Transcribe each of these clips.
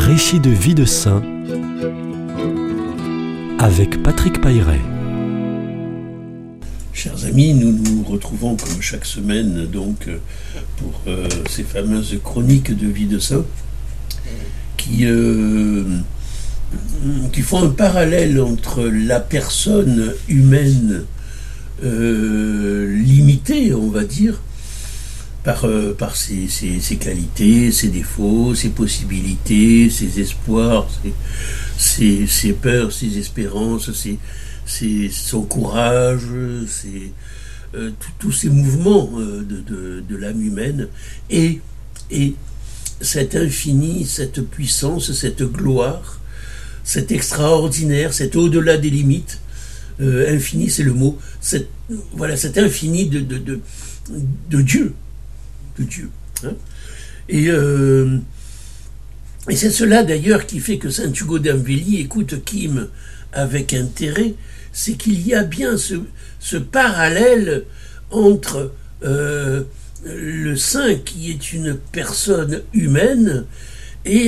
Récit de vie de saint avec Patrick Pailleret. Chers amis, nous nous retrouvons comme chaque semaine donc pour ces fameuses chroniques de vie de saint qui font un parallèle entre la personne humaine limitée, on va dire, par ses qualités, ses défauts, ses possibilités, ses espoirs, ses peurs, ses espérances, son courage, tous ces mouvements de l'âme humaine, et cet infini, cette puissance, cette gloire, cet extraordinaire, cet au-delà des limites, infini c'est le mot, cet infini de Dieu. Hein. Et c'est cela d'ailleurs qui fait que saint Hugo d'Amvély écoute Kim avec intérêt, c'est qu'il y a bien ce parallèle entre le saint qui est une personne humaine et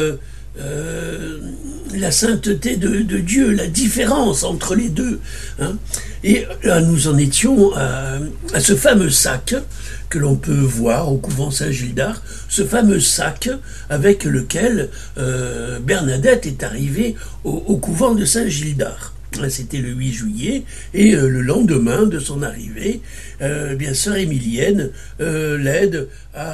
la sainteté de Dieu, la différence entre les deux. Hein. Et là, nous en étions à ce fameux sac que l'on peut voir au couvent Saint-Gildard, ce fameux sac avec lequel Bernadette est arrivée au couvent de Saint-Gildard. C'était le 8 juillet, et le lendemain de son arrivée, bien sœur Émilienne l'aide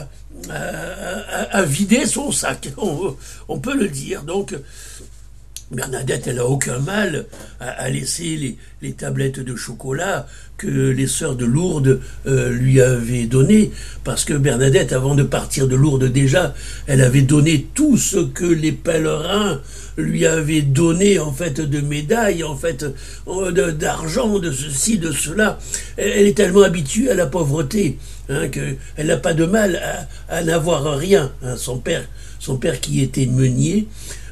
à vider son sac, on peut le dire. Donc Bernadette, elle n'a aucun mal à laisser les tablettes de chocolat que les sœurs de Lourdes lui avaient données, parce que Bernadette, avant de partir de Lourdes déjà, elle avait donné tout ce que les pèlerins lui avaient donné, en fait, de médailles, en fait, d'argent, de ceci, de cela. Elle est tellement habituée à la pauvreté, hein, qu'elle n'a pas de mal à n'avoir rien. Hein. Son père qui était meunier,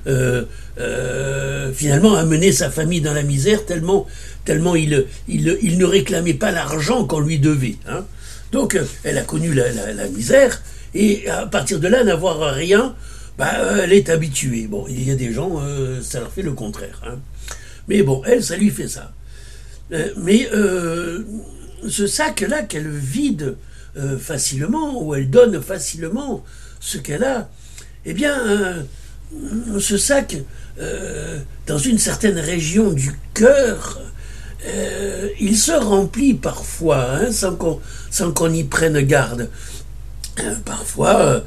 finalement a mené sa famille dans la misère tellement il ne réclamait pas l'argent qu'on lui devait. Hein. Donc elle a connu la misère, et à partir de là, n'avoir rien, elle est habituée. Bon, il y a des gens, ça leur fait le contraire. Hein. Mais bon, elle, ça lui fait ça. Mais ce sac-là qu'elle vide facilement, où elle donne facilement ce qu'elle a, eh bien, ce sac, dans une certaine région du cœur, il se remplit parfois, hein, sans qu'on y prenne garde. Parfois,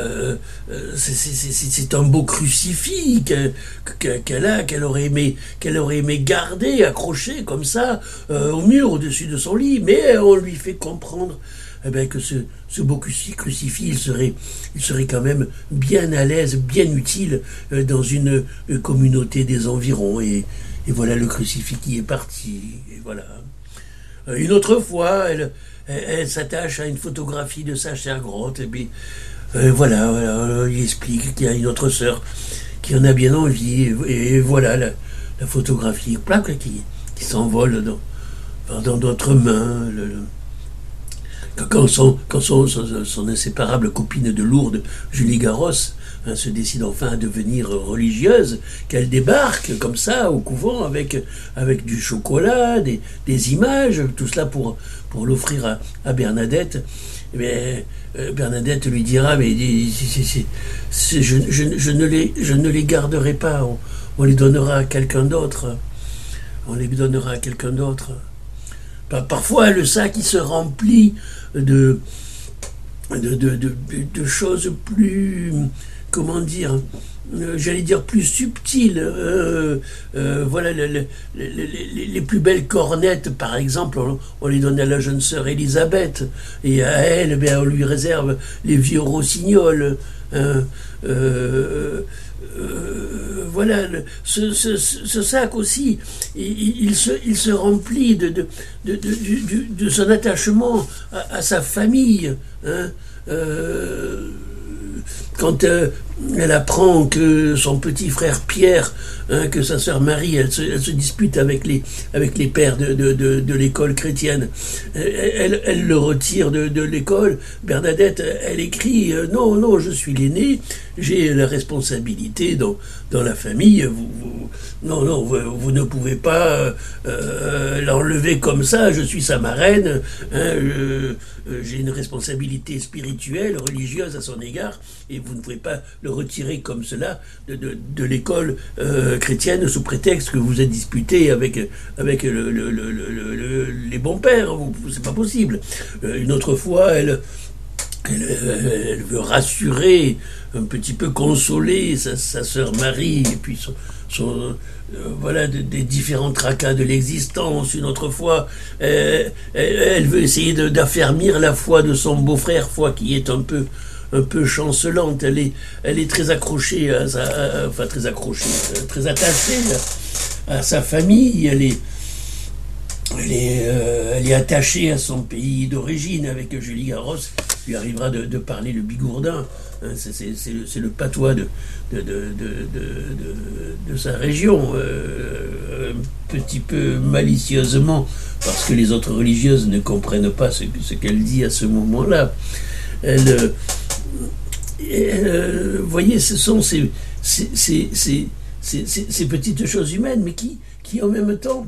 c'est un beau crucifix qu'elle aurait aimé garder, accroché comme ça au mur au-dessus de son lit, mais on lui fait comprendre que ce beau crucifix, il serait quand même bien à l'aise, bien utile dans une communauté des environs. Et voilà le crucifix qui est parti. Et voilà. Une autre fois, elle s'attache à une photographie de sa chère grotte, et puis voilà, il explique qu'il y a une autre sœur qui en a bien envie, et voilà la photographie qui s'envole dans d'autres mains. Quand son inséparable copine de Lourdes, Julie Garros, hein, se décide enfin à devenir religieuse, qu'elle débarque comme ça au couvent avec du chocolat, des images, tout cela pour l'offrir à Bernadette. Mais Bernadette lui dira, mais je ne les garderai pas, on les donnera à quelqu'un d'autre. Parfois, le sac, il se remplit de choses plus, comment dire, j'allais dire plus subtiles. Voilà, les plus belles cornettes, par exemple, on les donne à la jeune sœur Élisabeth, et à elle, on lui réserve les vieux rossignols. Voilà, ce sac aussi, il se remplit de son attachement à sa famille. Hein. Quand elle apprend que son petit frère Pierre, que sa sœur Marie, elle se dispute avec les pères de l'école chrétienne. Elle le retire de l'école. Bernadette, elle écrit non, non, je suis l'aînée, j'ai la responsabilité dans la famille. Non, non, vous ne pouvez pas l'enlever comme ça. Je suis sa marraine. J'ai une responsabilité spirituelle, religieuse à son égard, et vous ne pouvez pas le retirer comme cela de l'école chrétienne sous prétexte que vous êtes disputé avec les bons pères. C'est pas possible. Une autre fois, elle veut rassurer, un petit peu consoler sa sœur Marie, et puis voilà, des différents tracas de l'existence. Une autre fois, elle veut essayer d'affermir la foi de son beau-frère, foi qui est un peu chancelante. Elle est très accrochée très accrochée, très attachée à sa famille. Elle est attachée à son pays d'origine. Avec Julie Garros, lui arrivera de parler le bigourdin. C'est le patois de sa région, un petit peu malicieusement, parce que les autres religieuses ne comprennent pas ce qu'elle dit à ce moment-là. Vous voyez, ce sont ces petites choses humaines, mais qui en même temps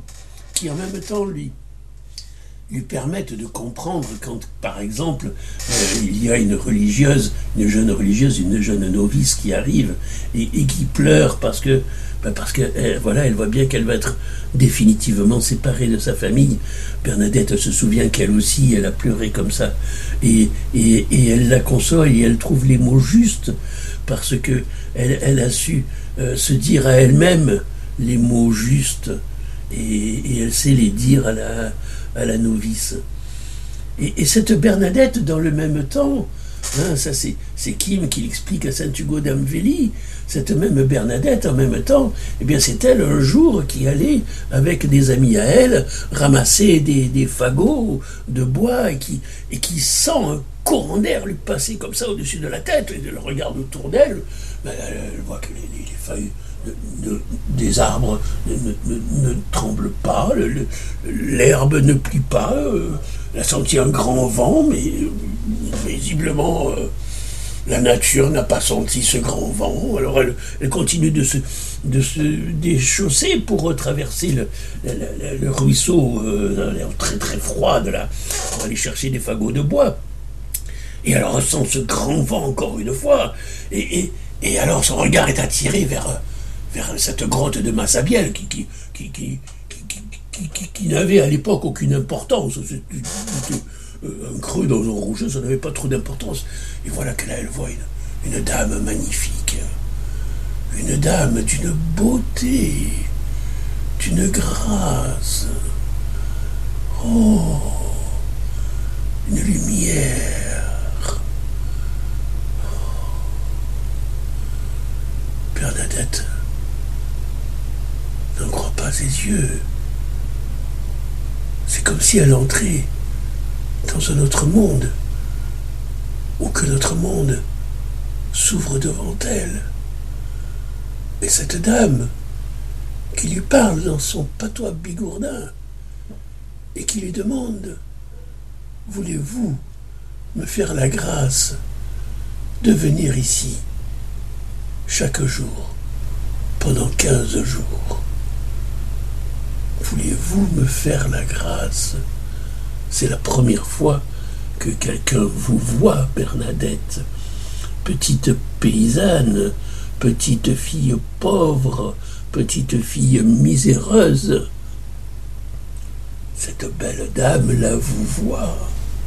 lui permettent de comprendre quand, par exemple, il y a une jeune religieuse, une jeune novice qui arrive et qui pleure parce que voilà, elle voit bien qu'elle va être définitivement séparée de sa famille. Bernadette se souvient qu'elle aussi, elle a pleuré comme ça, et elle la console et elle trouve les mots justes parce que elle a su se dire à elle-même les mots justes, et elle sait les dire à la novice. Et cette Bernadette, dans le même temps, ça c'est Kim qui l'explique à Saint-Hugo d'Amvély, cette même Bernadette, en même temps, eh bien c'est elle un jour qui allait, avec des amis à elle, ramasser des fagots de bois et qui sent un courant d'air lui passer comme ça au-dessus de la tête, et elle regarde autour d'elle, elle voit que les feuilles des arbres ne tremblent pas, l'herbe ne plie pas, elle a senti un grand vent, mais visiblement la nature n'a pas senti ce grand vent. Alors elle continue de se déchausser pour traverser le ruisseau dans l'air très très froid pour aller chercher des fagots de bois. Et elle ressent ce grand vent encore une fois, et alors son regard est attiré vers cette grotte de Massabielle qui n'avait à l'époque aucune importance. C'était un creux dans un rocher, ça n'avait pas trop d'importance. Et voilà que là, elle voit une dame magnifique, une dame d'une beauté, d'une grâce, une lumière. Bernadette n'en croit pas ses yeux. C'est comme si elle entrait dans un autre monde, ou que notre monde s'ouvre devant elle. Et cette dame qui lui parle dans son patois bigourdin et qui lui demande « Voulez-vous me faire la grâce de venir ici chaque jour pendant 15 jours ? Voulez-vous me faire la grâce ?» C'est la première fois que quelqu'un vous voit, Bernadette. Petite paysanne, petite fille pauvre, petite fille miséreuse. Cette belle dame là vous voit.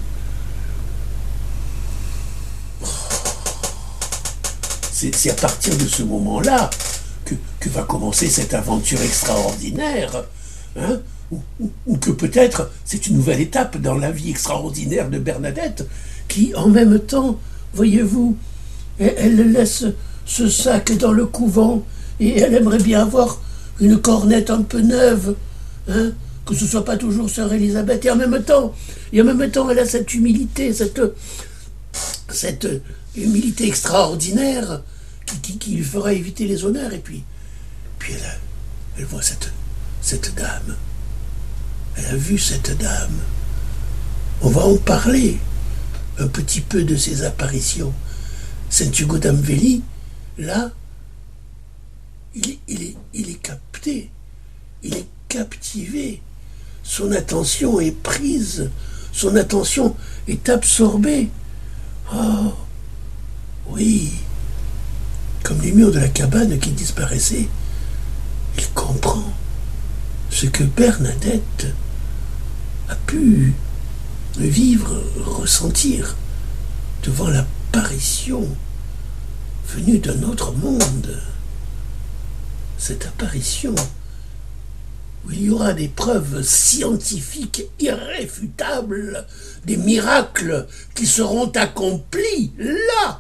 C'est à partir de ce moment-là que va commencer cette aventure extraordinaire, ou que peut-être c'est une nouvelle étape dans la vie extraordinaire de Bernadette, qui en même temps, voyez-vous, elle laisse ce sac dans le couvent, et elle aimerait bien avoir une cornette un peu neuve, que ce soit pas toujours sœur Élisabeth, et en même temps elle a cette humilité, cette humilité extraordinaire qui lui fera éviter les honneurs. Et puis elle voit cette dame. Elle a vu cette dame. On va en parler un petit peu de ses apparitions. Saint Hugo d'Amvély, là, il est capté, il est captivé. Son attention est prise, son attention est absorbée. Oh, oui, comme les murs de la cabane qui disparaissaient, il comprend ce que Bernadette a pu vivre, ressentir devant l'apparition venue d'un autre monde. Cette apparition où il y aura des preuves scientifiques irréfutables, des miracles qui seront accomplis là.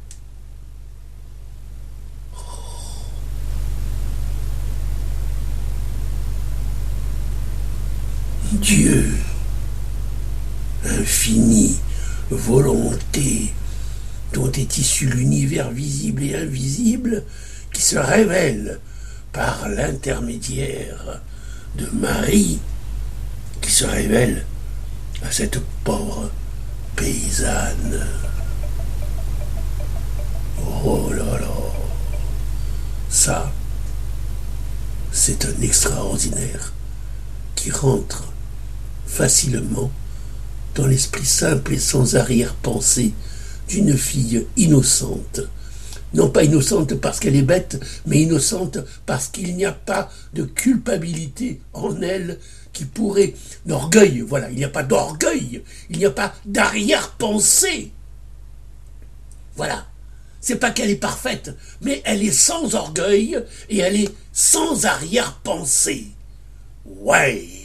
Dieu, infinie volonté dont est issu l'univers visible et invisible, qui se révèle par l'intermédiaire de Marie, qui se révèle à cette pauvre paysanne. Oh là là, ça, c'est un extraordinaire qui rentre facilement dans l'esprit simple et sans arrière-pensée d'une fille innocente. Non pas innocente parce qu'elle est bête, mais innocente parce qu'il n'y a pas de culpabilité en elle qui pourrait... D'orgueil, voilà, il n'y a pas d'orgueil, il n'y a pas d'arrière-pensée. Voilà, c'est pas qu'elle est parfaite, mais elle est sans orgueil et elle est sans arrière-pensée. Ouais.